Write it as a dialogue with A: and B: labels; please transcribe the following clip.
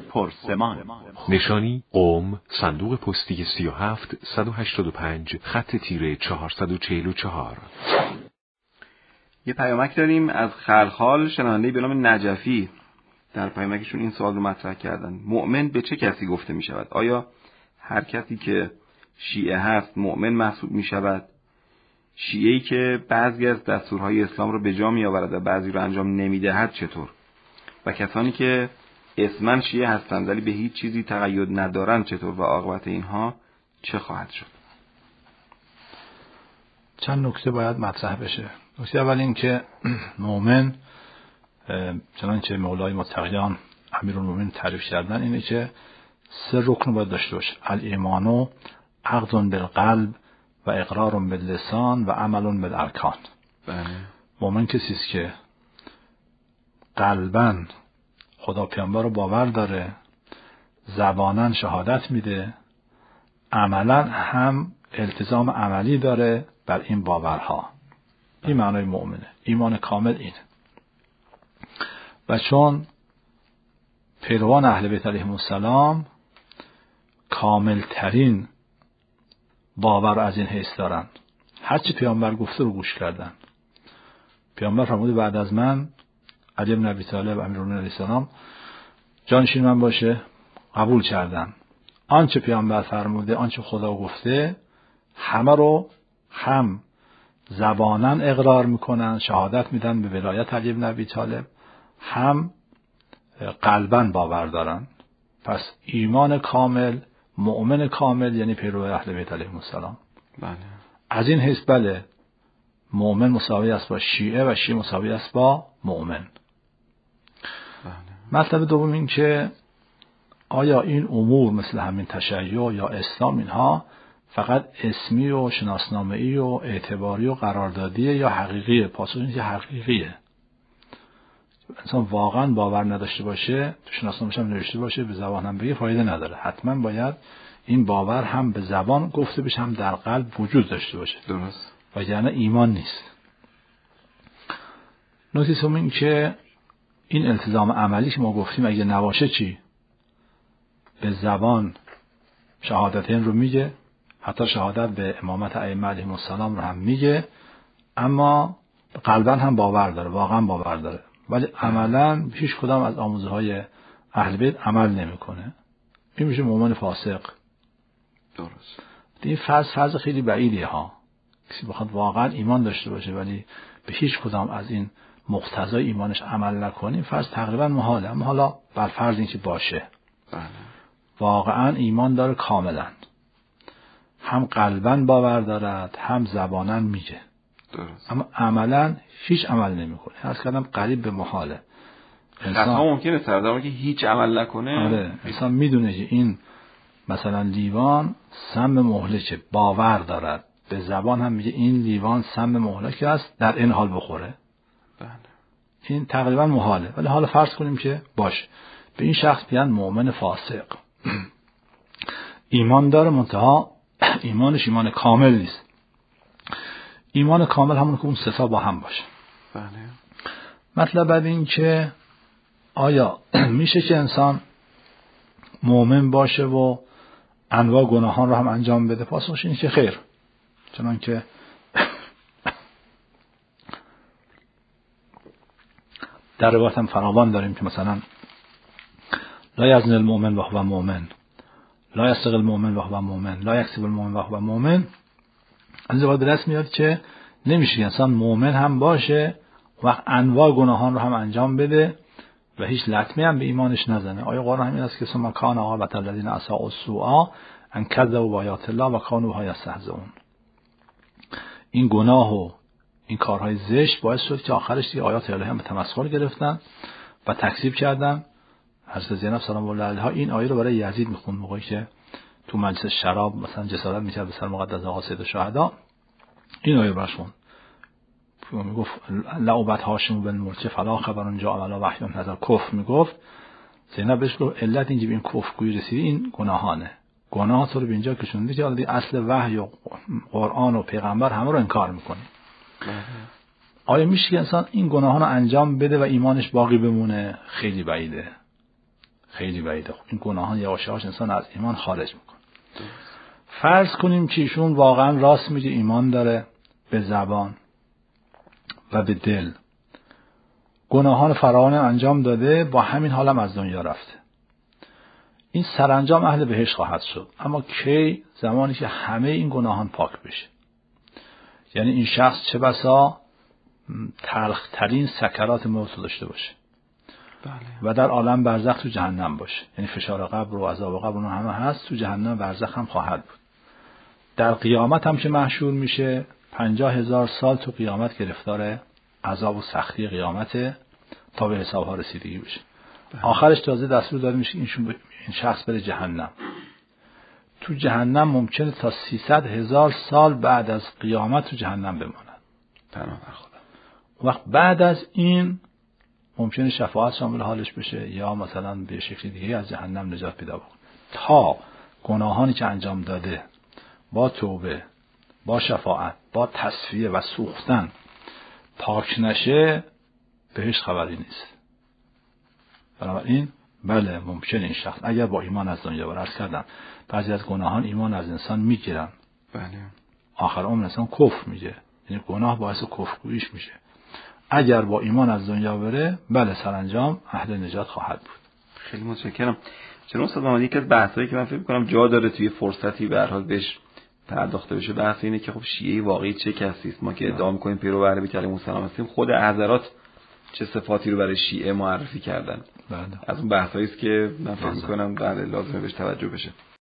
A: پرسمان.
B: نشانی قم، صندوق پستی 37 185 خط تیره 444.
C: یه پیامک داریم از خلخال، شنونده‌ای به نام نجفی. در پیامکشون این سوال رو مطرح کردن: مؤمن به چه کسی گفته می شود؟ آیا هر کسی که شیعه هست مؤمن محسوب می شود؟ شیعه‌ای که بعضی از دستورهای اسلام رو به جا می آورد و بعضی رو انجام نمی دهد چطور؟ و کسانی که اسماً شیعه هستند ولی به هیچ چیزی تقید ندارند چطور؟ و عاقبت اینها چه خواهد شد؟
D: چند نکته باید مطرح بشه. نکته اول این که مؤمن چنانچه مولای متقیان امیرالمومنین تعریف کردن اینه که 3 رکن باید داشته باشه: الایمان عقد بالقلب و اقرار باللسان و عمل بالارکان. مؤمن کسی است که قلباً خدا پیامبر رو باور داره، زباناً شهادت میده، عملاً هم التزام عملی داره بر این باورها. این معنای مؤمنه. ایمان کامل اینه. و چون پیروان اهل بیت علیهم السلام کامل ترین باور از این حیث دارن، هرچی پیامبر گفته رو گوش کردن. پیامبر فرموده بعد از من علی بن ابی طالب امیرالمومنین علیه السلام جانشین من باشه، قبول کردن. آنچه پیامبر فرموده، آنچه خدا گفته، همه رو هم زباناً اقرار میکنن، شهادت میدن به ولایت علی بن ابی طالب، هم قلباً باور دارن. پس ایمان کامل، مؤمن کامل یعنی پیرو اهل بیت علیهم السلام.
C: بله.
D: از این حیث بله، مؤمن مساوی است با شیعه و شیعه مساوی است با مؤمن.
C: بله.
D: مطلب دوم این که آیا این امور مثل همین تشیع یا اسلام اینها فقط اسمی و شناسنامه‌ای و اعتباری و قراردادیه یا حقیقیه؟ پاسخ اینه که حقیقیه. انسان واقعا باور نداشته باشه، تو شناسنامه‌اش هم نوشته باشه، به زبان هم بگه، فایده نداره. حتما باید این باور هم به زبان گفته بشه، هم در قلب وجود داشته باشه.
C: درست.
D: وگرنه ایمان نیست. نکته سوم این که این التزام عملی که ما گفتیم اگه نباشه چی؟ به زبان شهادتین رو میگه، حتی شهادت به امامت ائمه علیهم السلام رو هم میگه، اما قلباً هم باور داره، واقعا باور داره، ولی عملاً هیچ کدام از آموزه‌های اهل بیت عمل نمیکنه. این میشه مؤمن فاسق.
C: درست.
D: این فرض خیلی بعیدیه ها. کسی بخواد واقعا ایمان داشته باشه ولی به هیچ کدام از این مقتضای ایمانش عمل نکنه، این فرض تقریبا محاله. اما حالا بر فرض این که باشه،
C: بله.
D: واقعا ایمان داره کاملا، هم قلباً باور دارد، هم زباناً میگه،
C: درست.
D: اما عملاً هیچ عمل نمیکنه. عرض کردم قریب به محاله.
C: خطا ممکنه سردار که هیچ عمل نکنه.
D: آره، انسان میدونه که این مثلا لیوان سم مهلکه، باور دارد، به زبان هم میگه این لیوان سم مهلک است، در این حال بخوره.
C: بله.
D: این تقریبا محاله. ولی حالا فرض کنیم که باشه، به این شخص میگن مؤمن فاسق. ایمان داره منتها ایمانش ایمان کامل نیست. ایمان کامل همون که اون سه با هم باشه.
C: بله.
D: مطلب بعد این که آیا میشه که انسان مؤمن باشه و انواع گناهان رو هم انجام بده؟ پاسخش اینه که خیر. چنان که در روایت هم فراوان داریم که مثلا لا یزنی المؤمن و هو مؤمن، لا یسرق المؤمن و هو مؤمن، لا یکسب المؤمن و هو مؤمن. از این به دست میاد که نمیشه انسان مؤمن هم باشه و انواع گناهان رو هم انجام بده و هیچ لطمه هم به ایمانش نزنه. آیه قرآن همین است که ثم کان عاقبة الذین اساءوا السوء ان کذبوا بآیات الله و کانوا بها یستهزئون. این گناه و این کارهای زشت باعث شد که آخرش دیگه آیات الهی هم به تمسخر گرفتن و تکذیب کردن. حضرت زینب سلام الله علیها این آیه رو برای یزید میخوند موقعی که تو مجلس شراب مثلا جسارت میکرد به سر مقدس آقا سید الشهدا. این آیه رو خوند، میگفت لعبت هاشم بن ملک فلا خبر جاء ولا وحی نزل، کفر میگفت. زینب بهش گفت علت اینکه به این کفر گویی رسیدی این گناهانه، گناه تو رو به اینجا کشوندی که حالا اصل وحی و قرآن و پیغمبر همه رو انکار میکنی. آیا میشه که انسان این گناهان رو انجام بده و ایمانش باقی بمونه؟ خیلی بعیده. خیلی بعیده. خب این گناهان یواش یواش انسان از ایمان خارج میکنه. فرض کنیم که ایشون واقعا راست میگه، ایمان داره به زبان و به دل، گناهان فراوان انجام داده، با همین حالم از دنیا رفته. این سرانجام اهل بهشت خواهد شد. اما کی؟ زمانی که همه این گناهان پاک بشه. یعنی این شخص چه بسا تلخترین سکرات موت داشته باشه. بله. و در عالم برزخ تو جهنم باشه. یعنی فشار قبر و عذاب قبر اون همه هست، تو جهنم برزخ هم خواهد بود. در قیامت هم که محشور میشه 50,000 سال تو قیامت گرفتار عذاب و سختی قیامت تا به حسابها رسیدگی بشه. آخرش تازه دستور داده میشه این شخص بره جهنم. تو جهنم ممکنه تا 300,000 سال بعد از قیامت تو جهنم بماند.
C: پناه بر خدا.
D: وقت بعد از این ممکنه شفاعت شامل حالش بشه یا مثلا به شکل دیگه از جهنم نجات پیدا بکنه. تا گناهانی که انجام داده با توبه، با شفاعت، با تصفیه و سوختن پاک نشه، بهش خبری نیست. بنابراین بله ممکنه این شخص اگر با ایمان از دنیا برعرض کردم بعضی از گناهان ایمان از انسان میگیرن،
C: بله،
D: آخر عمر انسان کفر میگه، یعنی گناه باعث کفرگوییش میشه. اگر با ایمان از دنیا بره بله سرانجام اهل نجات خواهد بود.
C: خیلی متشکرم. چون استاد محمدی یکی از بحثایی که من فکر می‌کنم جا داره توی فرصتی به هر حال بهش پرداخته بشه، بحث اینه که خب شیعه واقعی چه کسی است؟ ما که ادعا می‌کنیم پیرو اهل بیت علیهم السلام هستیم، خود حضرات چه صفاتی رو برای شیعه معرفی کردن؟
D: بله.
C: از اون بحثایی است که من فکر می‌کنم بله لازمه بهش توجه بشه.